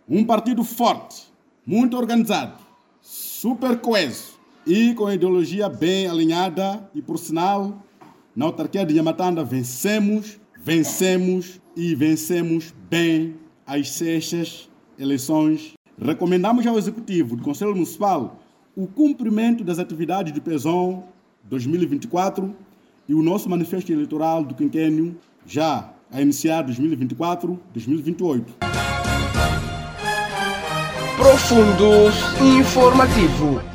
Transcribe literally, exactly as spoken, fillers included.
Um partido forte, muito organizado, super coeso e com a ideologia bem alinhada e, por sinal, na autarquia de Nhamatanda vencemos, vencemos e vencemos bem as sextas eleições. Recomendamos ao Executivo do Conselho Municipal o cumprimento das atividades do PESOM dois mil e vinte e quatro e o nosso manifesto eleitoral do quinquênio já a iniciar dois mil e vinte e quatro a dois mil e vinte e oito. Profundos Informativo.